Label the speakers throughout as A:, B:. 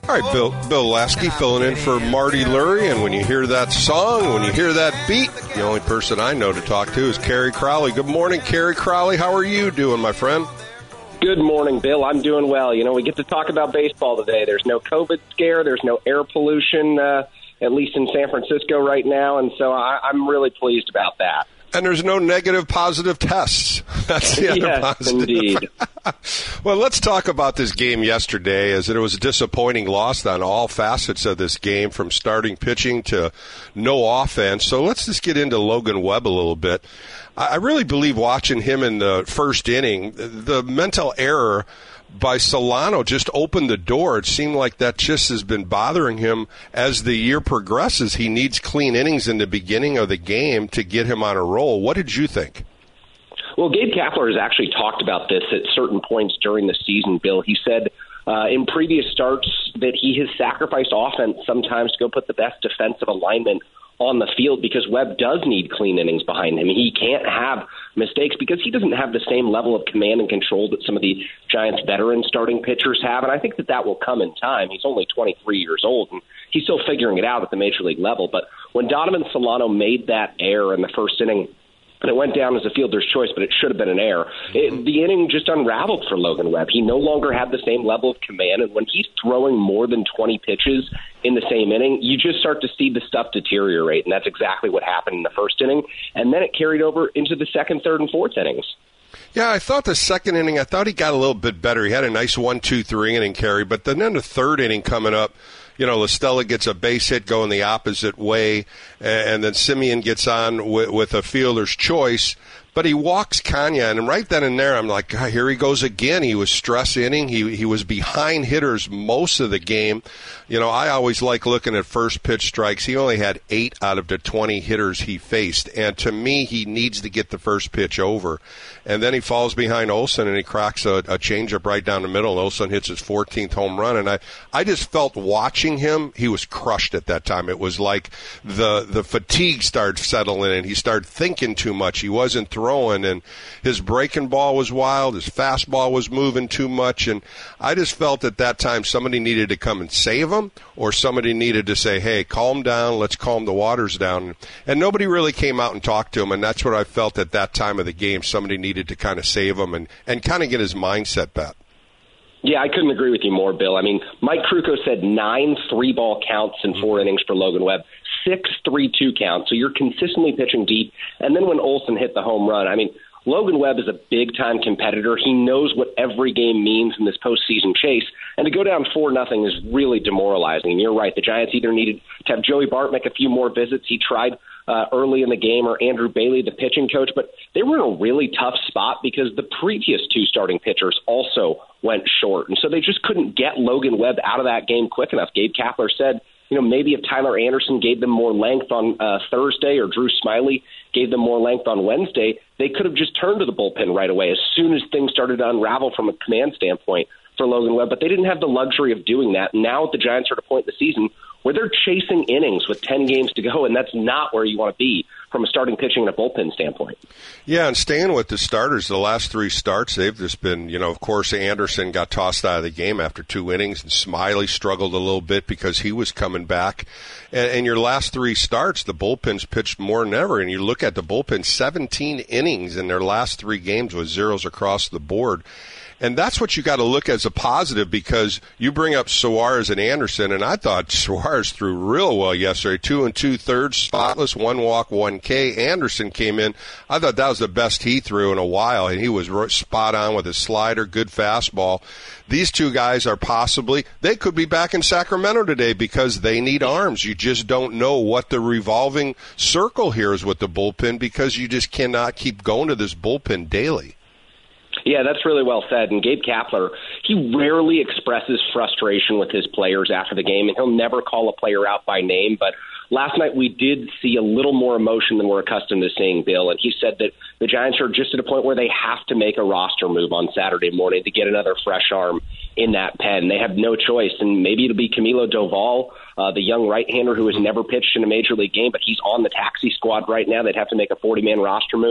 A: All right, Bill Lasky filling in for Marty Lurie, and when you hear that song, when you hear that beat, the only person I know to talk to is Kerry Crowley. Good morning, Kerry Crowley. How are you doing, my friend?
B: Good morning, Bill. I'm doing well. You know, we get to talk about baseball today. There's no COVID scare. There's no air pollution, at least in San Francisco right now, and so I'm really pleased about that.
A: And there's no negative positive tests. That's the other positive.
B: Indeed.
A: Well, let's talk about this game yesterday, as it was a disappointing loss on all facets of this game, from starting pitching to no offense. So let's just get into Logan Webb a little bit. I really believe watching him in the first inning, the mental error by Solano just opened the door. It seemed like that just has been bothering him as the year progresses. He needs clean innings in the beginning of the game to get him on a roll. What did you think?
B: Well, Gabe Kapler has actually talked about this at certain points during the season, Bill. He said in previous starts that he has sacrificed offense sometimes to go put the best defensive alignment on the field because Webb does need clean innings behind him. He can't have mistakes because he doesn't have the same level of command and control that some of the Giants' veteran starting pitchers have, and I think that will come in time. He's only 23 years old, and he's still figuring it out at the major league level. But when Donovan Solano made that error in the first inning, and it went down as a fielder's choice, but it should have been an error. The inning just unraveled for Logan Webb. He no longer had the same level of command, and when he's throwing more than 20 pitches in the same inning, you just start to see the stuff deteriorate, and that's exactly what happened in the first inning. And then it carried over into the second, third, and fourth innings.
A: Yeah, I thought the second inning, I thought he got a little bit better. He had a nice 1-2-3 inning carry, but then in the third inning coming up, you know, LaStella gets a base hit going the opposite way, and then Simeon gets on with a fielder's choice. But he walks Kanya, and right then and there, I'm like, God, here he goes again. He was stress inning. He was behind hitters most of the game. You know, I always like looking at first pitch strikes. He only had 8 out of the 20 hitters he faced. And to me, he needs to get the first pitch over. And then he falls behind Olson, and he cracks a changeup right down the middle, and Olson hits his 14th home run. And I just felt watching him, he was crushed at that time. It was like the fatigue started settling in. He started thinking too much. He wasn't throwing, and his breaking ball was wild. His fastball was moving too much. And I just felt at that time somebody needed to come and save him, or somebody needed to say, hey, calm down, let's calm the waters down. And nobody really came out and talked to him, and that's what I felt at that time of the game. Somebody needed to kind of save him and kind of get his mindset back.
B: Yeah, I couldn't agree with you more, Bill. I mean, Mike Krukow said 9 3-ball counts in 4 innings for Logan Webb, 6 3-2 counts. So you're consistently pitching deep. And then when Olson hit the home run, I mean, Logan Webb is a big-time competitor. He knows what every game means in this postseason chase. And to go down 4-0 is really demoralizing. And you're right, the Giants either needed to have Joey Bart make a few more visits. He tried early in the game, or Andrew Bailey, the pitching coach, but they were in a really tough spot because the previous 2 starting pitchers also went short. And so they just couldn't get Logan Webb out of that game quick enough. Gabe Kapler said, you know, maybe if Tyler Anderson gave them more length on Thursday, or Drew Smyly gave them more length on Wednesday, they could have just turned to the bullpen right away as soon as things started to unravel from a command standpoint for Logan Webb. But they didn't have the luxury of doing that. Now the Giants are at a point in the season where they're chasing innings with 10 games to go, and that's not where you want to be from a starting pitching and a bullpen standpoint.
A: Yeah, and staying with the starters, the last 3 starts, they've just been, you know, of course, Anderson got tossed out of the game after 2 innings, and Smyly struggled a little bit because he was coming back. And your last 3 starts, the bullpen's pitched more than ever, and you look at the bullpen, 17 innings in their last 3 games with zeros across the board. And that's what you got to look as a positive, because you bring up Suarez and Anderson, and I thought Suarez threw real well yesterday. 2 2/3, spotless, 1 walk, 1 K. Anderson came in. I thought that was the best he threw in a while, and he was spot on with his slider, good fastball. These 2 guys are they could be back in Sacramento today because they need arms. You just don't know what the revolving circle here is with the bullpen, because you just cannot keep going to this bullpen daily.
B: Yeah, that's really well said. And Gabe Kapler, he rarely expresses frustration with his players after the game, and he'll never call a player out by name. But last night we did see a little more emotion than we're accustomed to seeing, Bill. And he said that the Giants are just at a point where they have to make a roster move on Saturday morning to get another fresh arm in that pen. They have no choice, and maybe it'll be Camilo Doval, the young right-hander who has never pitched in a major league game, but he's on the taxi squad right now. They'd have to make a 40-man roster move.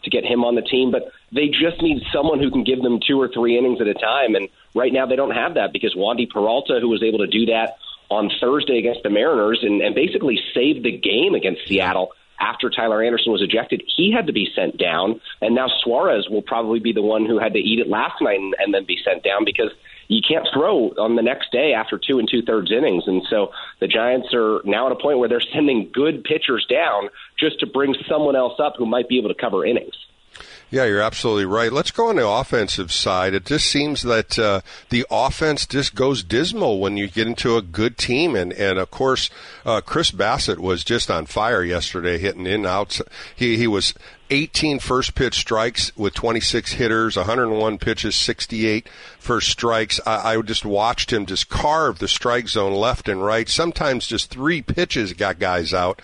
B: to get him on the team, but they just need someone who can give them 2 or 3 innings at a time. And right now they don't have that because Wandy Peralta, who was able to do that on Thursday against the Mariners and basically saved the game against Seattle after Tyler Anderson was ejected, he had to be sent down. And now Suarez will probably be the one who had to eat it last night and then be sent down because you can't throw on the next day after 2 2/3 innings. And so the Giants are now at a point where they're sending good pitchers down just to bring someone else up who might be able to cover innings.
A: Yeah, you're absolutely right. Let's go on the offensive side. It just seems that the offense just goes dismal when you get into a good team. And of course, Chris Bassitt was just on fire yesterday, hitting in and outs. He was 18 first pitch strikes with 26 hitters, 101 pitches, 68 first strikes. I just watched him just carve the strike zone left and right. Sometimes just 3 pitches got guys out.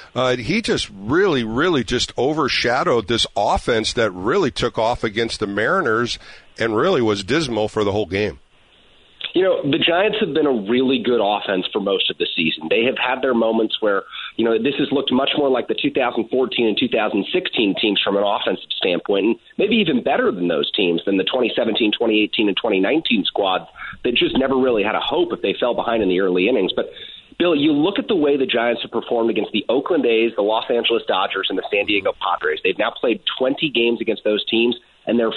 A: He just really just overshadowed this offense that really took off against the Mariners and really was dismal for the whole game.
B: You know, the Giants have been a really good offense for most of the season. They have had their moments where, you know, this has looked much more like the 2014 and 2016 teams from an offensive standpoint, and maybe even better than those teams, than the 2017, 2018, and 2019 squads that just never really had a hope if they fell behind in the early innings. But Bill, you look at the way the Giants have performed against the Oakland A's, the Los Angeles Dodgers, and the San Diego Padres. They've now played 20 games against those teams, and they're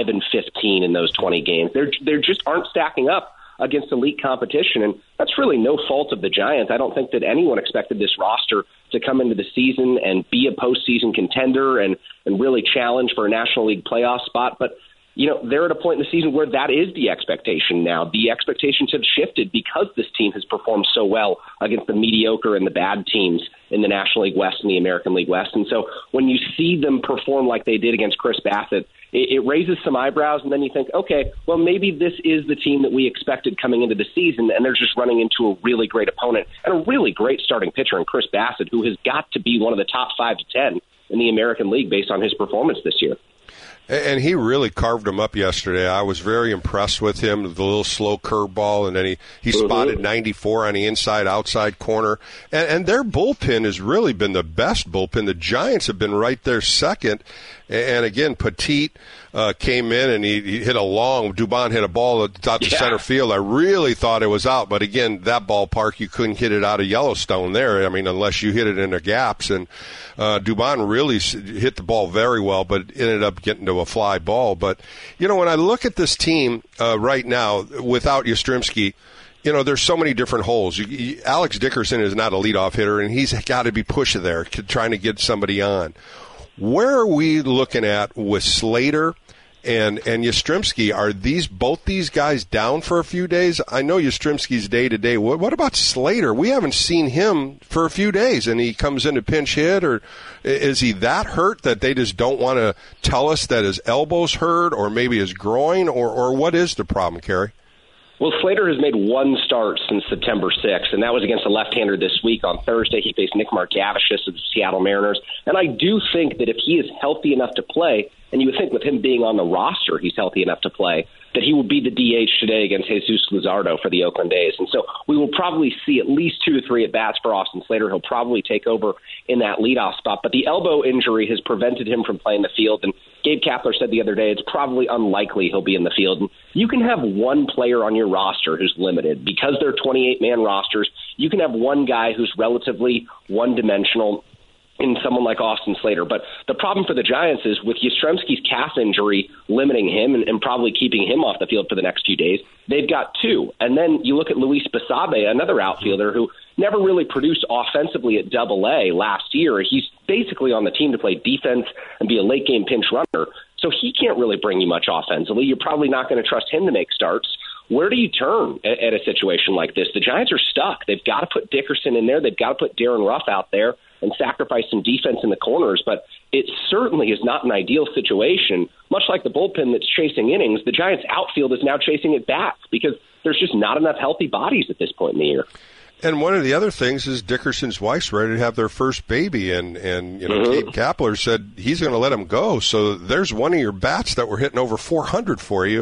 B: 5-15 in those 20 games. They just aren't stacking up against elite competition, and that's really no fault of the Giants. I don't think that anyone expected this roster to come into the season and be a postseason contender and really challenge for a National League playoff spot, but you know, they're at a point in the season where that is the expectation now. The expectations have shifted because this team has performed so well against the mediocre and the bad teams in the National League West and the American League West. And so when you see them perform like they did against Chris Bassitt, it raises some eyebrows, and then you think, okay, well, maybe this is the team that we expected coming into the season, and they're just running into a really great opponent and a really great starting pitcher in Chris Bassitt, who has got to be one of the top 5 to 10 in the American League based on his performance this year.
A: And he really carved him up yesterday. I was very impressed with him, the little slow curveball, and then he spotted 94 on the inside-outside corner. And their bullpen has really been the best bullpen. The Giants have been right there second. And again, Petit came in and he hit a long, Dubon hit a ball out to center field. I really thought it was out, but again, that ballpark, you couldn't hit it out of Yellowstone there. I mean, unless you hit it in the gaps. And Dubon really hit the ball very well, but ended up getting to a fly ball. But, you know, when I look at this team right now, without Yastrzemski, you know, there's so many different holes. Alex Dickerson is not a leadoff hitter, and he's got to be pushed there, trying to get somebody on. Where are we looking at with Slater and Yastrzemski? Are both these guys down for a few days? I know Yastrzemski's day-to-day. What about Slater? We haven't seen him for a few days, and he comes in to pinch hit, or is he that hurt that they just don't want to tell us that his elbow's hurt or maybe his groin, or what is the problem, Kerry?
B: Well, Slater has made one start since September 6th, and that was against a left-hander this week. On Thursday, he faced Nick Margavicius of the Seattle Mariners. And I do think that if he is healthy enough to play, and you would think with him being on the roster he's healthy enough to play, that he will be the DH today against Jesus Luzardo for the Oakland A's. And so we will probably see at least 2 to 3 at-bats for Austin Slater. He'll probably take over in that leadoff spot. But the elbow injury has prevented him from playing the field. And Gabe Kapler said the other day it's probably unlikely he'll be in the field. And you can have one player on your roster who's limited. Because they're 28-man rosters, you can have one guy who's relatively one-dimensional in someone like Austin Slater. But the problem for the Giants is with Yastrzemski's calf injury limiting him and probably keeping him off the field for the next few days, they've got 2. And then you look at Luis Basabe, another outfielder who never really produced offensively at Double-A last year. He's basically on the team to play defense and be a late-game pinch runner. So he can't really bring you much offensively. You're probably not going to trust him to make starts. Where do you turn at a situation like this? The Giants are stuck. They've got to put Dickerson in there. They've got to put Darren Ruff out there and sacrifice some defense in the corners. But it certainly is not an ideal situation. Much like the bullpen that's chasing innings, the Giants' outfield is now chasing it back because there's just not enough healthy bodies at this point in the year.
A: And one of the other things is Dickerson's wife's ready to have their first baby, and you know, Gabe Kapler said he's going to let him go. So there's one of your bats that were hitting over 400 for you.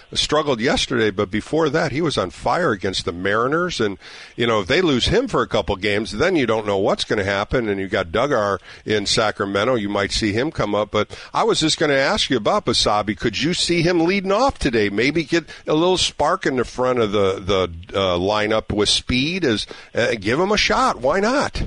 A: struggled yesterday, but before that, he was on fire against the Mariners. And, if they lose him for a couple games, then you don't know what's going to happen. And you got Duggar in Sacramento. You might see him come up. But I was just going to ask you about Basabe. Could you see him leading off today? Maybe get a little spark in the front of the lineup with speed. Give him a shot. Why not?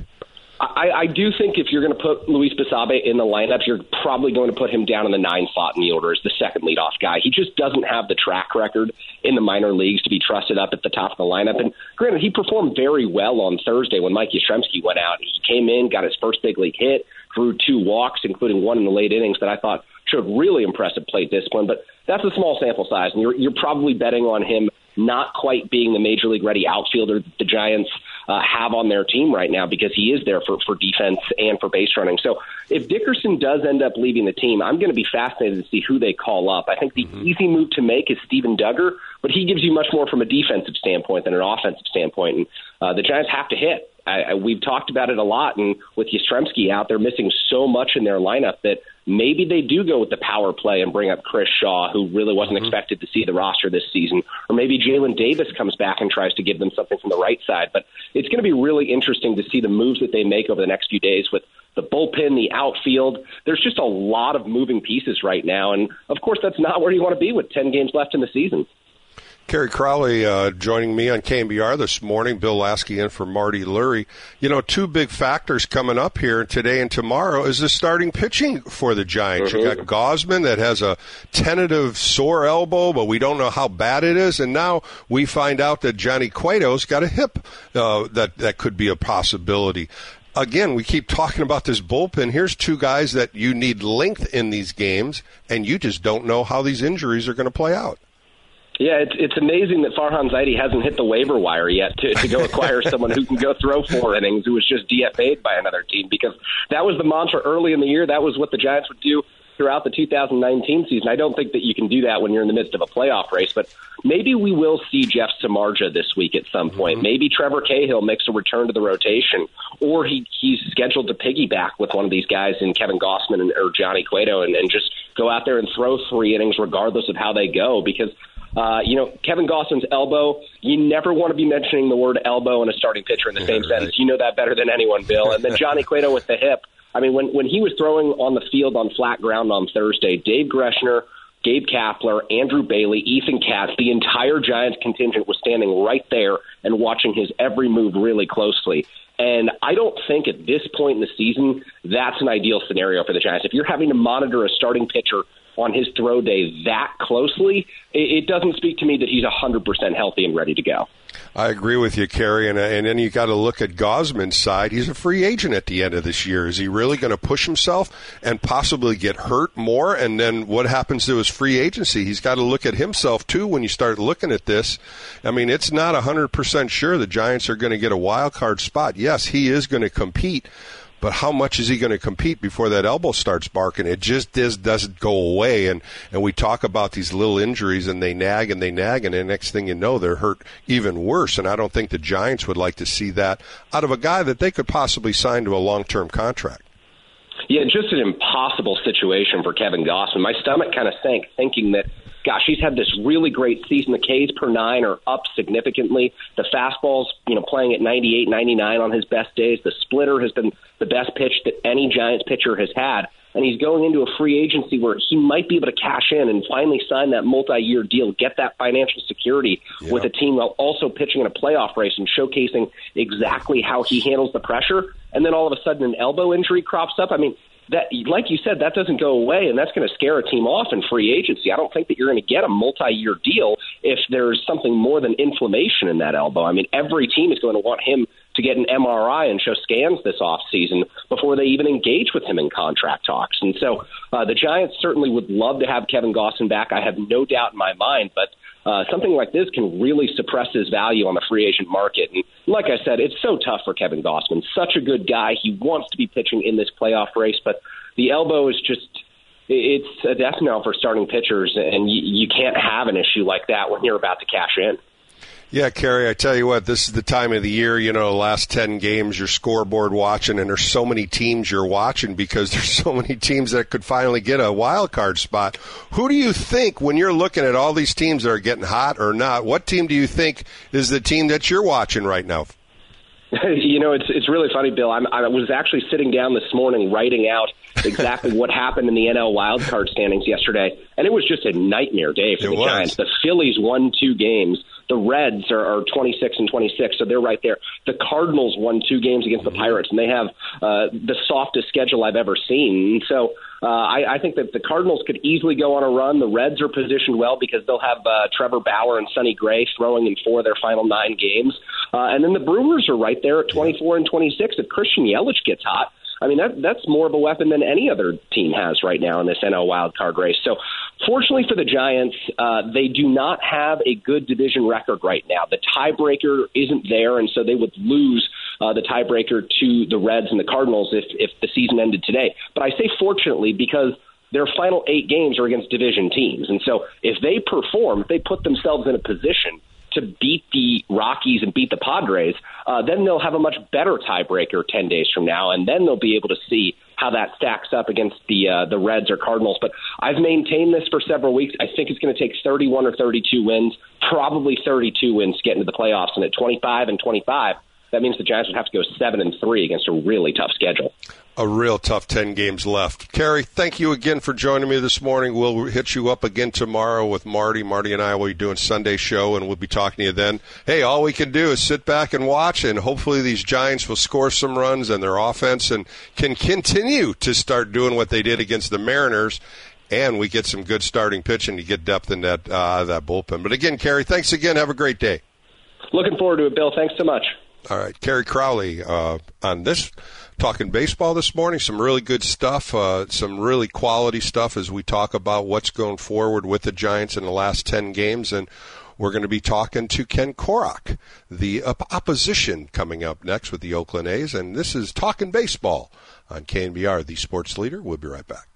B: I do think if you're going to put Luis Basabe in the lineup, you're probably going to put him down in the 9 slot in the order as the second leadoff guy. He just doesn't have the track record in the minor leagues to be trusted up at the top of the lineup. And granted, he performed very well on Thursday when Mike Yastrzemski went out. He came in, got his first big league hit, drew 2 walks, including one in the late innings that I thought showed really impressive plate discipline. But that's a small sample size, and you're probably betting on him not quite being the major league ready outfielder that the Giants have on their team right now, because he is there for defense and for base running. So if Dickerson does end up leaving the team, I'm going to be fascinated to see who they call up. I think the easy move to make is Steven Duggar, but he gives you much more from a defensive standpoint than an offensive standpoint. And the Giants have to hit. We've talked about it a lot, and with Yastrzemski out, they're missing so much in their lineup that maybe they do go with the power play and bring up Chris Shaw, who really wasn't expected to see the roster this season. Or maybe Jalen Davis comes back and tries to give them something from the right side. But it's going to be really interesting to see the moves that they make over the next few days with the bullpen, the outfield. There's just a lot of moving pieces right now. And, of course, that's not where you want to be with 10 games left in the season.
A: Kerry Crowley joining me on KNBR this morning. Bill Lasky in for Marty Lurie. 2 big factors coming up here today and tomorrow is the starting pitching for the Giants. You got Gausman that has a tentative sore elbow, but we don't know how bad it is. And now we find out that Johnny Cueto's got a hip that could be a possibility. Again, we keep talking about this bullpen. Here's 2 guys that you need length in these games, and you just don't know how these injuries are going to play out.
B: Yeah, it's amazing that Farhan Zaidi hasn't hit the waiver wire yet to go acquire someone who can go throw 4 innings, who was just DFA'd by another team, because that was the mantra early in the year. That was what the Giants would do throughout the 2019 season. I don't think that you can do that when you're in the midst of a playoff race, but maybe we will see Jeff Samardzija this week at some point. Maybe Trevor Cahill makes a return to the rotation, or he's scheduled to piggyback with one of these guys in Kevin Gausman or Johnny Cueto and just go out there and throw 3 innings regardless of how they go, because Kevin Gausman's elbow, you never want to be mentioning the word elbow and a starting pitcher in the same sentence. You know that better than anyone, Bill. And then Johnny Cueto with the hip. I mean, when he was throwing on the field on flat ground on Thursday, Dave Greshner, Gabe Kapler, Andrew Bailey, Ethan Katz, the entire Giants contingent was standing right there and watching his every move really closely. And I don't think at this point in the season that's an ideal scenario for the Giants. If you're having to monitor a starting pitcher on his throw day that closely, it doesn't speak to me that he's 100% healthy and ready to go.
A: I agree with you, Kerry, and then you got to look at Gausman's side. He's a free agent at the end of this year. Is he really going to push himself and possibly get hurt more? And then what happens to his free agency? He's got to look at himself, too, when you start looking at this. I mean, it's not 100% sure the Giants are going to get a wild card spot. Yes, he is going to compete, but how much is he going to compete before that elbow starts barking? It just doesn't go away. And we talk about these little injuries, and they nag, and the next thing you know, they're hurt even worse. And I don't think the Giants would like to see that out of a guy that they could possibly sign to a long-term contract.
B: Yeah, just an impossible situation for Kevin Gausman. My stomach kind of sank thinking that, gosh, he's had this really great season. The Ks per 9 are up significantly. The fastball's, playing at 98, 99 on his best days. The splitter has been the best pitch that any Giants pitcher has had. And he's going into a free agency where he might be able to cash in and finally sign that multi-year deal, get that financial security with a team while also pitching in a playoff race and showcasing exactly how he handles the pressure. And then all of a sudden an elbow injury crops up. I mean, that, like you said, that doesn't go away, and that's going to scare a team off in free agency. I don't think that you're going to get a multi-year deal if there's something more than inflammation in that elbow. I mean, every team is going to want him to get an MRI and show scans this offseason before they even engage with him in contract talks. And so the Giants certainly would love to have Kevin Gausman back. I have no doubt in my mind, but something like this can really suppress his value on the free agent market. And like I said, it's so tough for Kevin Gausman. Such a good guy. He wants to be pitching in this playoff race, but the elbow is just – it's a death knell for starting pitchers, and you can't have an issue like that when you're about to cash in.
A: Yeah, Kerry, I tell you what, this is the time of the year, last 10 games you're scoreboard watching, and there's so many teams you're watching because there's so many teams that could finally get a wild card spot. Who do you think, when you're looking at all these teams that are getting hot or not, what team do you think is the team that you're watching right now?
B: It's really funny, Bill. I was actually sitting down this morning writing out exactly what happened in the NL wildcard standings yesterday, and it was just a nightmare day for the Giants. The Phillies won 2 games. The Reds are 26-26, so they're right there. The Cardinals won 2 games against the Pirates, and they have the softest schedule I've ever seen. And so I think that the Cardinals could easily go on a run. The Reds are positioned well because they'll have Trevor Bauer and Sonny Gray throwing in 4 of their final 9 games. And then the Brewers are right there at 24-26. If Christian Yelich gets hot, I mean, that's more of a weapon than any other team has right now in this NL wildcard race. So fortunately for the Giants, they do not have a good division record right now. The tiebreaker isn't there, and so they would lose the tiebreaker to the Reds and the Cardinals if the season ended today. But I say fortunately because their final 8 games are against division teams. And so if they perform, if they put themselves in a position to beat the Rockies and beat the Padres, then they'll have a much better tiebreaker 10 days from now, and then they'll be able to see how that stacks up against the Reds or Cardinals. But I've maintained this for several weeks. I think it's going to take 31 or 32 wins, probably 32 wins to get into the playoffs, and at 25-25, that means the Giants would have to go 7-3 against a really tough schedule.
A: A real tough 10 games left. Kerry, thank you again for joining me this morning. We'll hit you up again tomorrow with Marty. Marty and I will be doing Sunday show, and we'll be talking to you then. Hey, all we can do is sit back and watch, and hopefully these Giants will score some runs and their offense and can continue to start doing what they did against the Mariners, and we get some good starting pitching to get depth in that bullpen. But again, Kerry, thanks again. Have a great day.
B: Looking forward to it, Bill. Thanks so much.
A: All right, Kerry Crowley on this talking baseball this morning. Some really good stuff, some really quality stuff as we talk about what's going forward with the Giants in the last 10 games. And we're going to be talking to Ken Korach, the opposition, coming up next with the Oakland A's. And this is Talking Baseball on KNBR, the sports leader. We'll be right back.